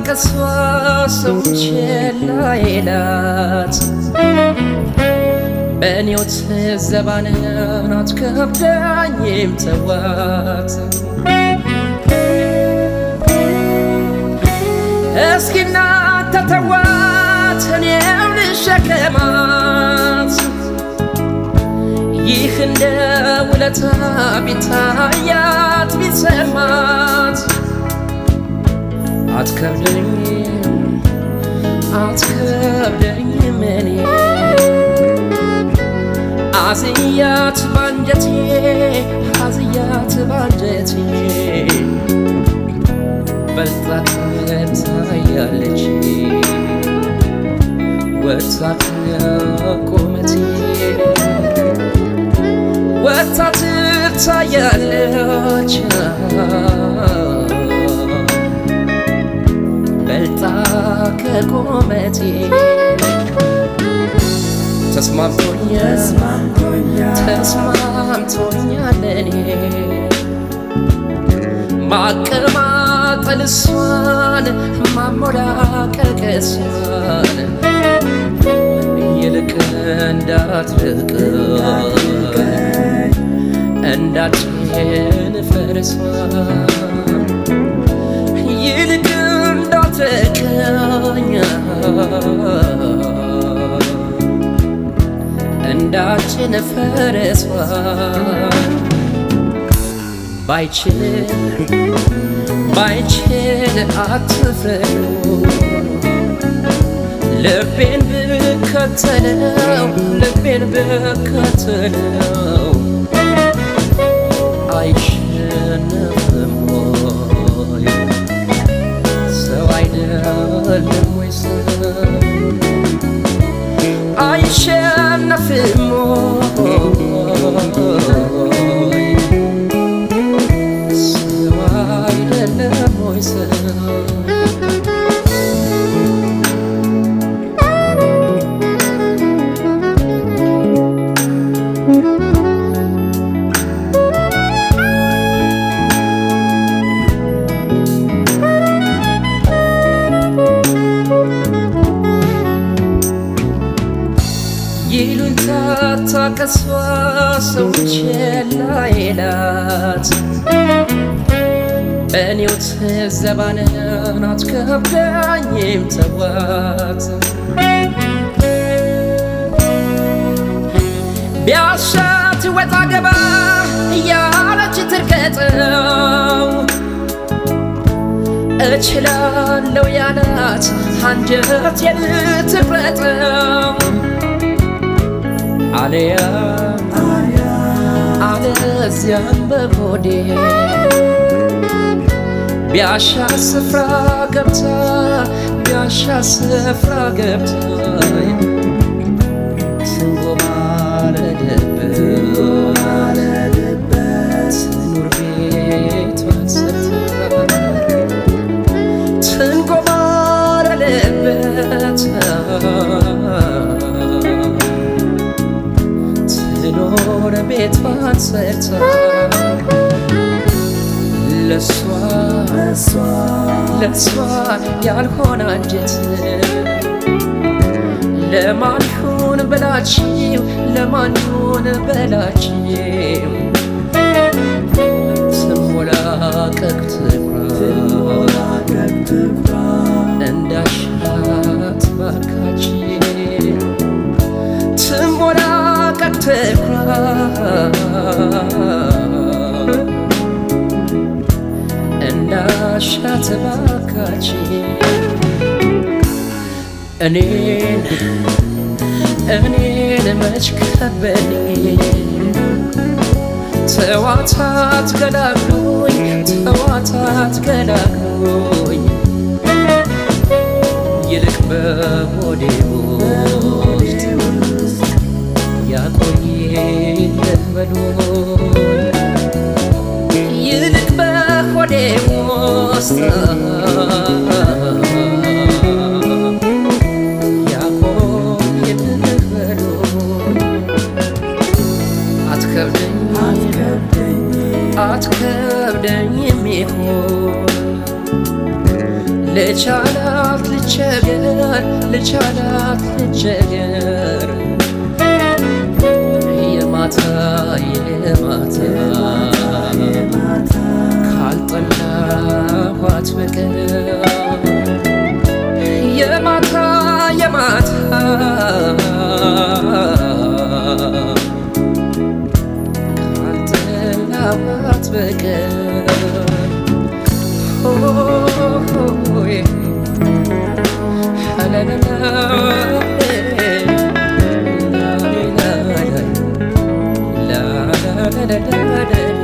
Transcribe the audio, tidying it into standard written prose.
ከሷ ሰዎች ላይላት በእኔው ትዘባንን አትከብደኝም ተዋት እስኪና ተተዋት እኔው ልሸከማት ይህ እንደ ውለታ ቢታያት ቢሰማት አትከብደኝም እኔ አዝያት ባንጀቴ በልጣ ትታያለች ወጥታ ከቁመቴ ወጥታ ትታያለች በልጣ ከቁመቴ ተስማምቶኛል እኔ ማቀማጠል እሷን ማሞላቀቅ እሷን ይልቅ እንዳትርቀኝ እንዳትደፍር እሷን ይልቅ እንዳትርቀኝ እንዳትደፍር እሷን ባይችል አትፍረዱ ልቤን ብከተለው አይሸነፍም ወይ ሰው አይደለም ወይ ሰው አይሸነፍም ወይ ሰው አይደለም ወይ ሰው ይሉኝታ ከሷ ሰዎች ላይላት በእኔው ትዘባንን አትከብደኝም ተዋት ቢያሻት ወጣ ገባ እያለች ትርገጠው እችላለሁ ያላት አንጀቴን ትቁረጠው አለዚያም በሆዴ ቢያሻት ስፍራ ገብታ ትንጎማለድበት ኑር ቤቷን ሰርታ ትንጎማለድበት ትኖር ቤቷን ሰርታ ለሷ ያልሆነ አንጀት ለማን ይሁን በላችሁ ትሞላቀቅ ትኩራ እንዳሻት ባካችሁ ትሞላቀቅ ትኩራ እንዳሻት ባካችሁ እኔን መች ከበደኝ ተዋታት ገላግሉኝ ይልቅ በሆዴ ውስጥ ያቆየኝ በሉኝ ይልቅ በሆዴ ውስጥ አትከብደኝም ይሆን ልቻላት ልቸገር ልቻላት ልቸገር የማታ የማታ ካልጠላኋት በቀር የማታ የማታ ካልጠላኋት በቀር la la la la la